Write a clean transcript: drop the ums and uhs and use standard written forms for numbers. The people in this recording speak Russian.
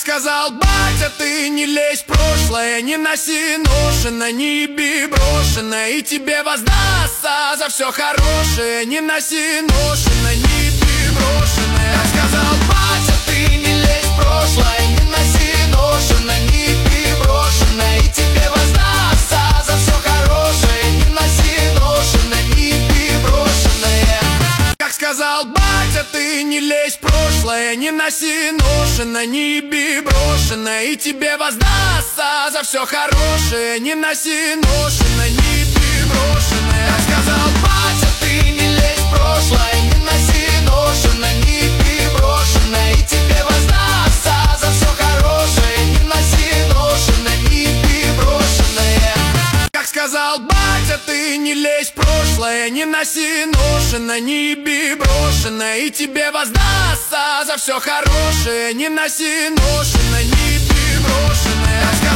сказал батя, ты не лезь в прошлое, не носи ношено, не еби брошено, и тебе воздастся за все хорошее. Не носи ношено, не еби брошено. Так сказал батя, ты не лезь в прошлое, не носи ношено, не еби брошено, и тебе воздастся за все хорошее. Не носи ношено, не еби брошенное. Как сказал батя, ты не лезь в прошлое, не носи ношено, не еби брошено, и тебе воздастся за все хорошее. Не носи ношено, не еби брошенное. Как сказал батя, ты не лезь в прошлое, не носи ношено, не еби брошено, и тебе воздастся за все хорошее. Не носи ношено, не еби брошенное. Как сказал батя, ты не лезь в прошлое, не носи ношено, не еби брошено, и тебе воздастся за все хорошее. Не носи ношено, не еби брошенное.